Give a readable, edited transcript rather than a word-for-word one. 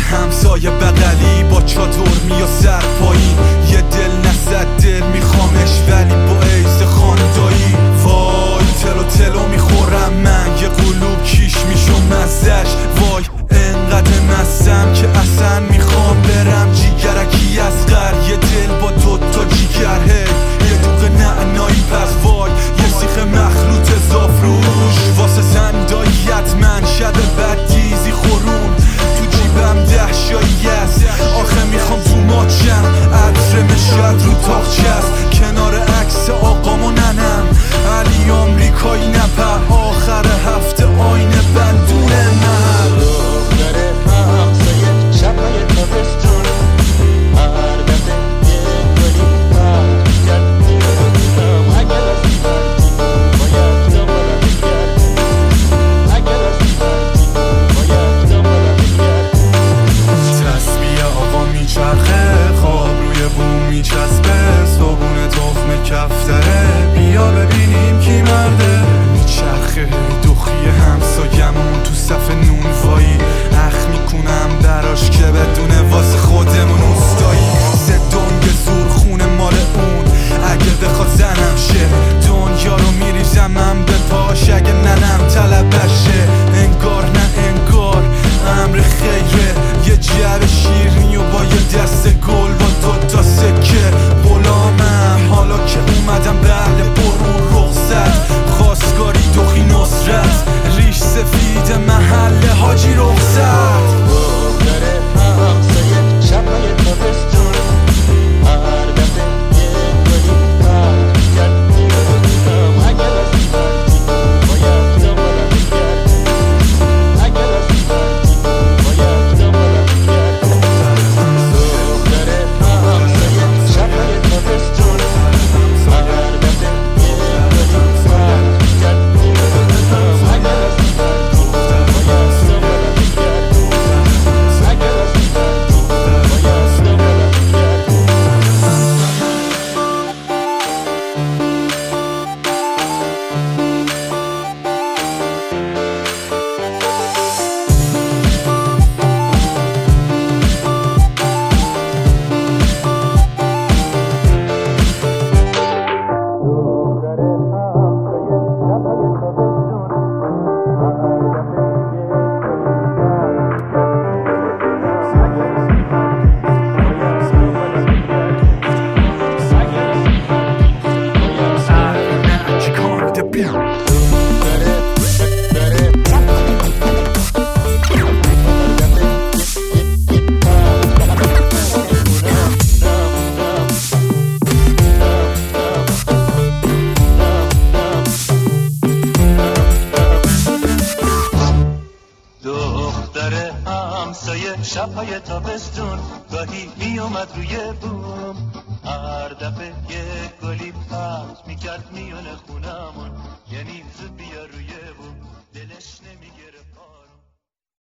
همسایه بغلی با چادر می و سر پایین، یه دل نزد دل میخوامش ولی با ایز خاندایی. وای تلو تلو میخورم من، یه قلوب کیش میشم مزش. وای انقدر مستم که اصلا میخوام برم جیگرکی اصغر. یه دل با دوتا جیگر، هی یه دوغ نعنایی پس. وای یه سیخ مخلوط زافروش واسه زنداییت من، شب بدیزی خورون تو جیبم 10 شایی است. آخه میخوام تو ماچم عطر مشد رو تاخچه است، کنار عکس آقام و ننم علی آمریکایی نپر. آخر هفته آینه بندون من دختر همسایه شبای تابستون، هر دفعه یه گلی پرد کردیم. اگر از پردی باید دنبالم بگردیم، اگر از پردی باید دنبالم بگردیم. تسبیح آقا میچرخه، خواب روی بوم میچسبه، صابون تخم کفتره، بیا ببینیم کی مرده. میچرخه دخی همسایمون تو صف نونوایی، اخ میکنم براش که بدونه واسه خودمون اوستایی. زدنگ زور خونه مال اون، اگه بخواد زنم شه دنیا رو میریزم من به پاش اگه ننم طلبشه. انگار نه انگار امر خیره، یه جعبه شیرینی و با یه دست گل با دوتا سکه. غلامم حالا که اومدم بله برون رخصت، خواستگاری دخی نصرت، ریش سفید محل حاجی رخصت. دختر همسایه شبای تابستون، هر دفعه یه گلی پرد کردیم. اگر از پردی باید دنبالم بگردیم، اگر از پردی باید دنبالم بگردیم. دختر همسایه شبای تابستون، هر دفعه یه گلی پرد کردیم. اگر از پردی باید دنبالم بگردیم، اگر از پردی باید دنبالم بگردیم. دختر همسایه شبای تابستون، هر دفعه یه گلی پرد کردیم. اگر از پردی باید دنبالم بگردیم، اگر از پردی باید دنبالم بگردیم. دختر همسایه شبهای تابستون، گاهی میومد روی بوم، هر دفعه